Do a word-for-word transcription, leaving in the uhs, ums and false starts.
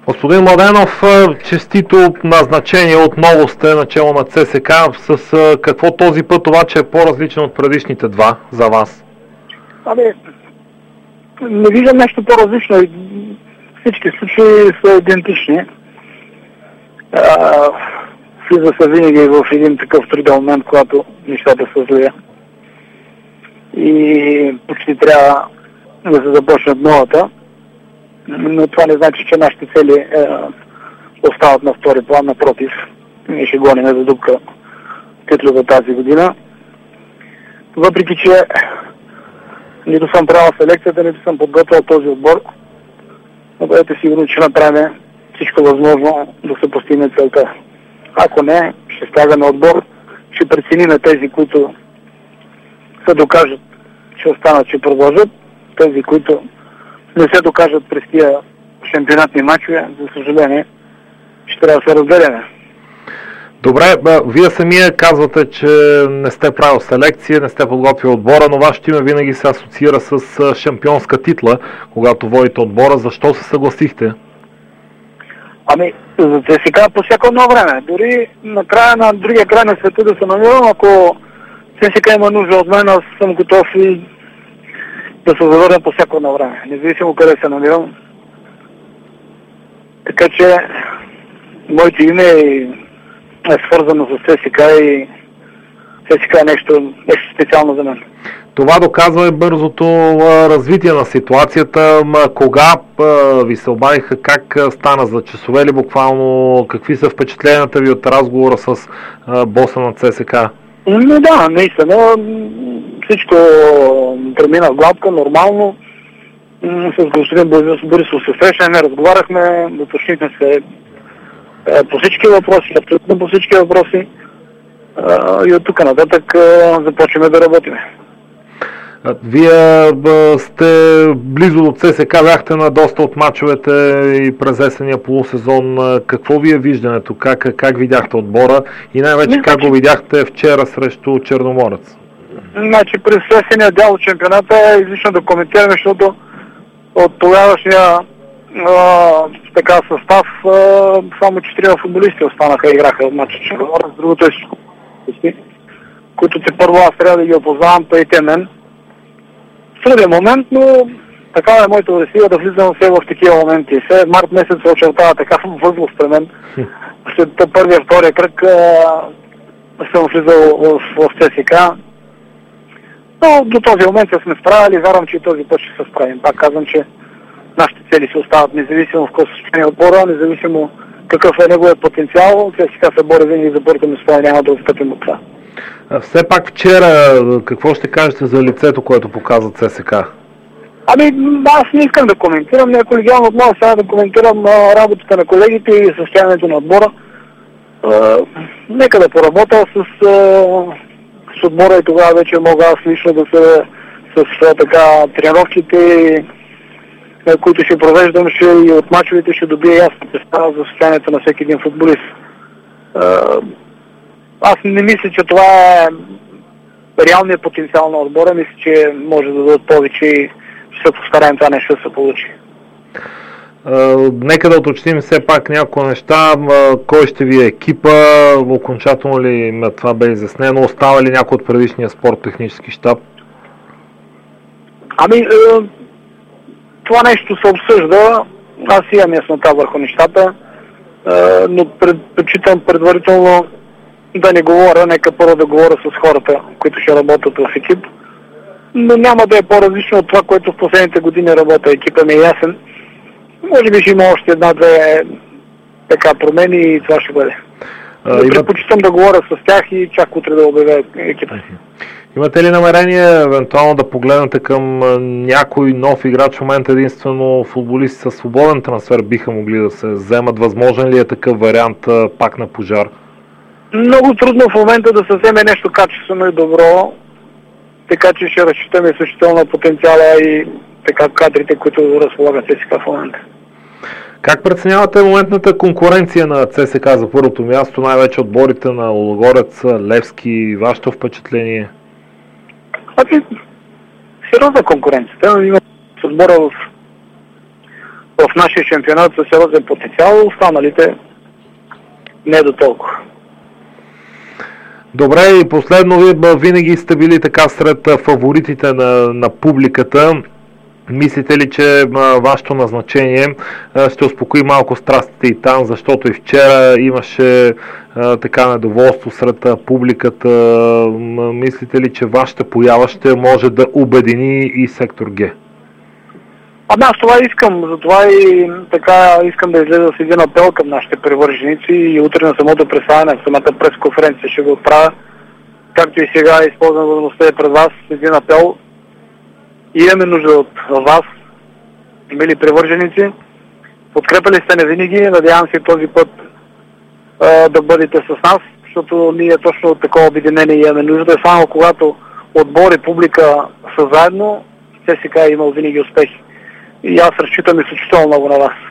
Господин Младенов, честито назначение, отново сте начало на ЦСКА. С какво този път обаче е по-различен от предишните два за вас? Ами, не виждам нещо по-различно. Всички случаи са идентични. Влиза се винаги в един такъв труден момент, когато нещата са зле. И почти трябва да се започне от новата. Но това не значи, че нашите цели е, остават на втори план, напротив. Ние ще гоним за дупка титлата тази година. Въпреки, че нито съм правил селекцията, нито съм подготвил този отбор, но бъдете сигурни, че направим всичко възможно да се постигне целта. Ако не, ще стягаме отбор, ще преценим тези, които се докажат, че останат, че продължат, тези, които не се докажат през тия шампионатни мачове, за съжаление, ще трябва да се разделяме. Добре, вие самия казвате, че не сте правил селекция, не сте подготвил отбора, но вашето име винаги се асоциира с шампионска титла, когато водите отбора. Защо се съгласихте? Ами, за ЦСКА по всяко едно време. Дори на края на другия край на света да се намирам, ако ЦСКА има нужда от мен, аз съм готов и да се завърна по всяко едно време, независимо къде се намирам. Така че моето име е свързано с ЦСКА и ЦСКА е нещо, нещо специално за мен. Това доказва и бързото развитие на ситуацията. Кога ви се обадиха, как стана, за часове ли буквално, какви са впечатленията ви от разговора с боса на ЦСКА? Не, да, наистина. Всичко премина гладко, нормално. С господин Борисов се срещнахме, разговаряхме, уточнихме се по всички въпроси, абсолютно по всички въпроси. И от тук нататък започваме да работим. Вие сте близо до ЦСКА, бяхте на доста от мачовете и през есения полусезон. Какво ви е виждането? Как, как видяхте отбора и най-вече Не, как го видяхте вчера срещу Черноморец? Значи през есения дял от чемпионата е излишно да коментираме, защото от тогавашния така състав а, само четирима футболисти останаха и играха в матча Черноморец. Другото е всичко, които те първо аз трябва да ги опознавам, па и те мен. Труден момент, но така е моята удесия да влизам все в такива моменти. След март месец се очертава такава възглас при мен. След първия, втория кръг а, съм влизал в, в ЦСКА. Но до този момент сме справили, вярвам, че и този път ще се справим. Пак казвам, че нашите цели се остават независимо в какво състояние отбора, независимо какъв е неговият потенциал. ЦСКА се бори винаги за първото место, няма да отстъпим от това. Все пак вчера, какво ще кажете за лицето, което показва ЦСКА? Ами, аз не искам да коментирам, не е колегиално от моя сега да коментирам а, работата на колегите и състоянието на отбора. А, нека да поработя с, а, с отбора и тогава вече мога аз лично да се с а, така тренировките, а, които ще провеждам, ще и от мачовете ще добия ясна представа за състоянието на всеки един футболист. А, Аз не мисля, че това е реалният потенциал на отбора. Мисля, че може да дадат повече и ще се постараем това нещо да се получи. Uh, нека да уточним все пак някои неща. Uh, кой ще ви е екипа? Окончателно ли това бе изяснено? Остава ли някой от предишния спорт-технически щаб? Ами, uh, това нещо се обсъжда. Аз имам яснота върху нещата, uh, но предпочитам предварително да не говоря, нека първо да говоря с хората, които ще работят в екип. Но няма да е по-различно от това, което в последните години работа. Екипа ми е ясен. Може би ще има още една-две така промени и това ще бъде. Но има... предпочитам да говоря с тях и чак утре да обявя екипа си. Имате ли намерение евентуално да погледнете към някой нов играч? В момента единствено футболисти със свободен трансфер биха могли да се вземат. Възможен ли е такъв вариант пак на пожар? Много трудно в момента да се вземе нещо качествено и добро, така че ще разчитаме съществено на потенциала и така кадрите, които разполагат ЦСКА в момента. Как преценявате моментната конкуренция на ЦСКА за първото място, най-вече отборите на Лудогорец, Левски, вашето впечатление? Ами, сериозна конкуренция. Има отбора в, в нашия шампионат със сериозен потенциал, останалите не до толкова. Добре, и последно, вие винаги сте били така сред фаворитите на, на публиката. Мислите ли, че а, вашето назначение а, ще успокои малко страстите и там, защото и вчера имаше а, така недоволство сред а, публиката? А, мислите ли, че вашата поява ще може да обедини и сектор Г? Ами аз това искам, затова и така искам да излеза с един апел към нашите привърженици и утре на самото представяне, в самата пресконференция ще го отправя, както и сега използвам възможността и пред вас един апел. И имаме нужда от вас, мили привърженици. Подкрепали сте не винаги, надявам се този път а, да бъдете с нас, защото ние точно от такова обединение имаме нужда. Само когато отбор и публика са заедно, ЦСКА е имал винаги успехи. И аз разчитам изключително много на вас.